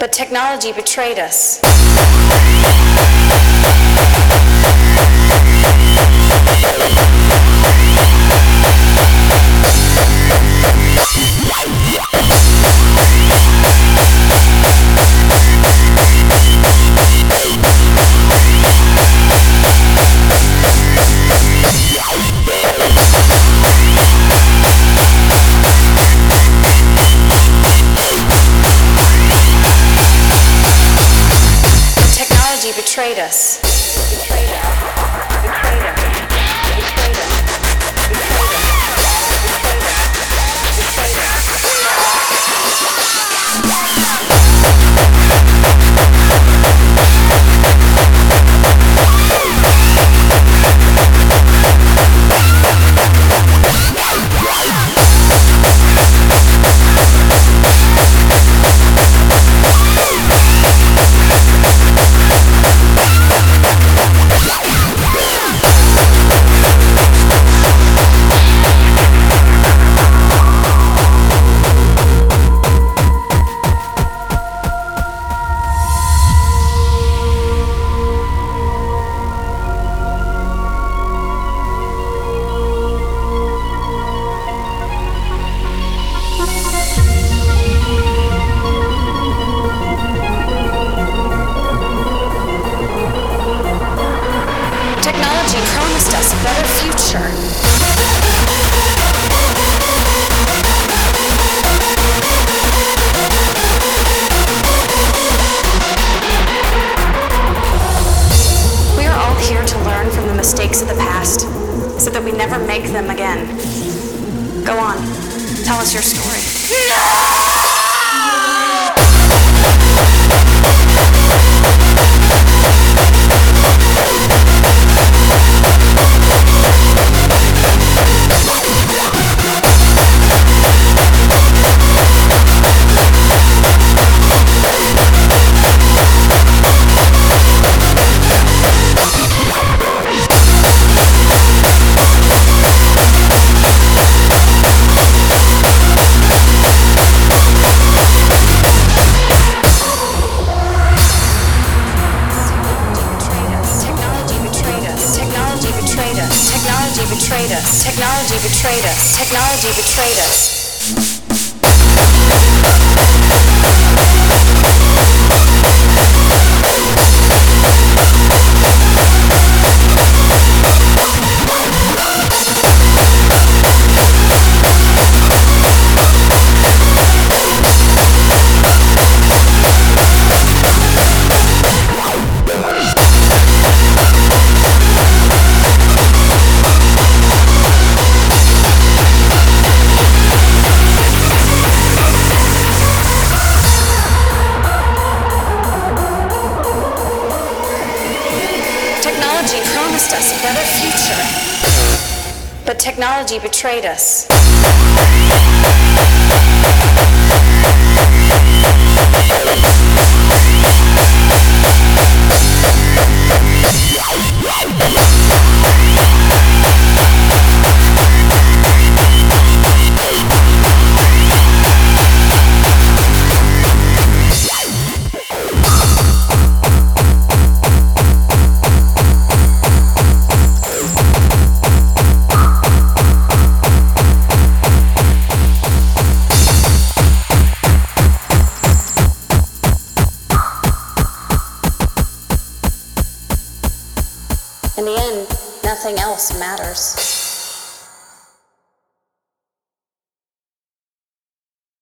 But technology betrayed us. Betrayed us. Betrayed us. Betrayed us. Betrayed us. Betrayed us. Technology promised us a better future. We are all here to learn from the mistakes of the past, so that we never make them again. Go on, tell us your story. No! Technology betrayed us. Technology betrayed us. Technology betrayed us. Technology promised us a better future, but technology betrayed us. In the end, nothing else matters.